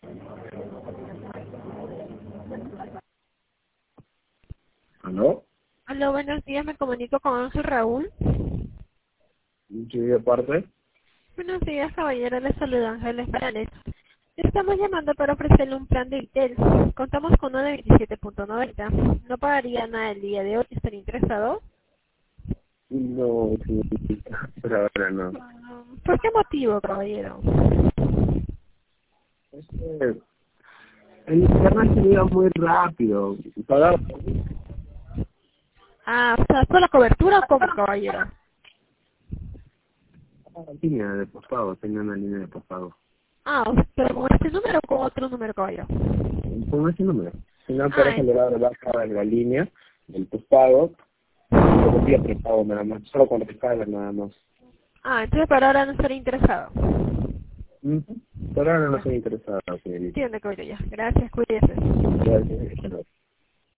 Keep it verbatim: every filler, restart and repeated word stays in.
¿Aló? Aló, buenos días, me comunico con Ángel Raúl. Sí, de parte. Buenos días, caballero, le saluda Ángeles Morales. Estamos llamando para ofrecerle un plan de Intel. Contamos con uno de veintisiete punto noventa. No pagaría nada el día de hoy. ¿Estaría interesado? No, sí, pero ahora no. Ah, ¿Por qué motivo, caballero? Es que el internet se iba muy rápido. Pagaba Ah, o sea, ¿por la cobertura o cómo, caballero? una línea de pospago, tenía una línea de pospago. Ah, pero con este número o con otro número, caballero. Con ese número. Si no, pero Ah, se le va a bajar la línea del pospago. Solo día prepago nada más, solo cuando te pagan nada más. ah, entonces para ahora no estaría interesado. Ujú. Por ahora no Ya, estoy interesado, señorita. entiende, caballero, ya. Gracias, cuídese. Gracias.